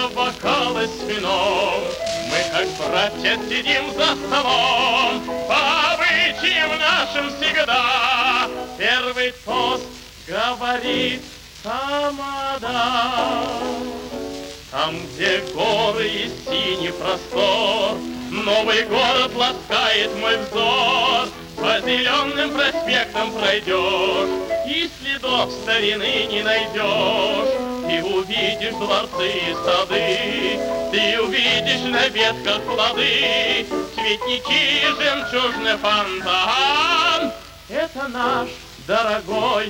бокалы с вином. Мы, как братья, сидим за столом, по обычаям нашим всегда. Первый тост говорит тамада. Там, где горы и синий простор, новый город ласкает мой взор. По зеленым проспектам пройдешь, и следов старины не найдешь. Ты увидишь дворцы и сады, ты увидишь на ветках плоды, цветники и жемчужный фонтан. Это наш дорогой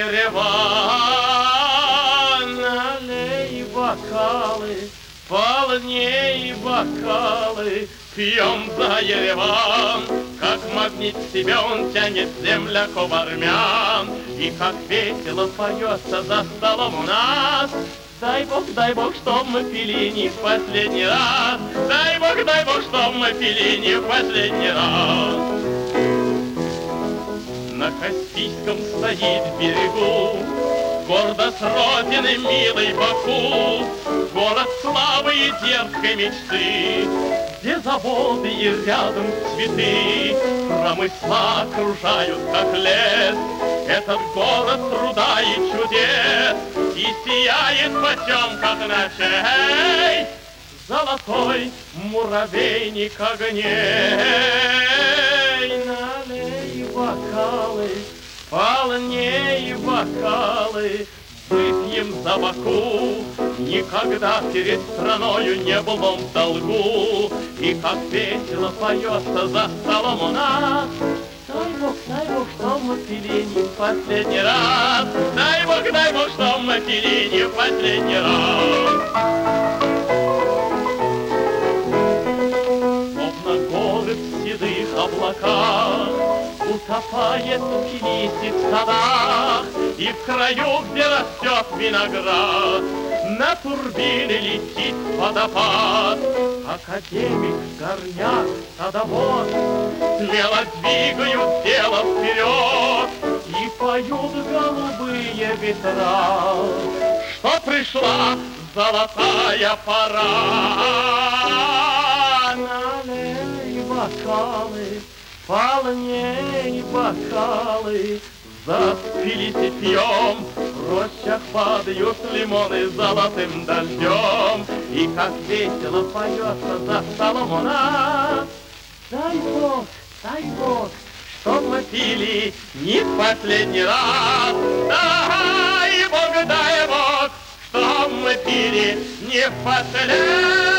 Ереван. Налей бокалы, полней бокалы, пьем за Ереван. Как магнит к себе он тянет земляков армян, и как весело поется за столом у нас. Дай Бог, чтоб мы пили не в последний раз. Дай Бог, чтоб мы пили не в последний раз. На Каспийском стоит берегу гордо с родины милой Баку, город славы и дерзкой мечты, где заводы и рядом цветы, промысла окружают, как лес. Этот город труда и чудес, и сияет в потемках ночей золотой муравейник огней. Налей бокалы, полней бокалы, выпьем за Баку. Никогда перед страною не был он в долгу, и как весело поется за столом у нас. Дай Бог, что мы пили не в последний раз. Дай Бог, что мы пили не в последний раз. Словно горы в седых облаках утопает листик в садах, и в краю, где растет виноград, на турбине летит водопад. Академик, горняк, садовод смело двигают дело вперед, и поют голубые ветра, что пришла золотая пора. Налей бокалы, полней бокалы, запились и пьем. В рощах падают лимоны золотым дождем, и как весело поется за столом у нас. Дай Бог, чтоб мы пили не в последний раз. Дай Бог, чтоб мы пили не в последний раз.